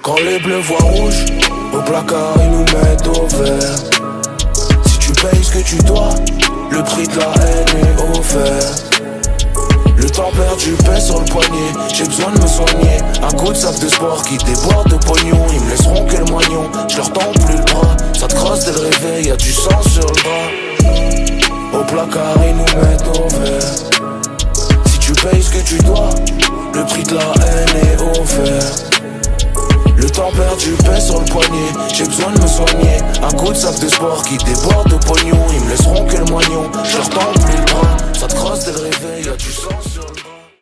Quand les bleus voient rouge, au placard ils nous mettent au vert. Si tu payes ce que tu dois, le prix de la haine est offert. Le temps perdu pèse sur le poignet, j'ai besoin de me soigner. Un coup de sac de sport qui déborde de pognon. Ils me laisseront que le moignon, je leur tends plus le bras. Ça te crosse dès le réveil, y'a du sang sur le bras. Au placard ils nous mettent au vert. Si tu payes ce que tu dois, le prix de la haine est offert. Le temps perdu pèse sur le poignet, j'ai besoin de me soigner. Un coup de sac de sport qui déborde de pognon. Ils me laisseront que le moignon, je leur tends plus le bras. Ça te crosse dès le réveil, y'a du sang sur le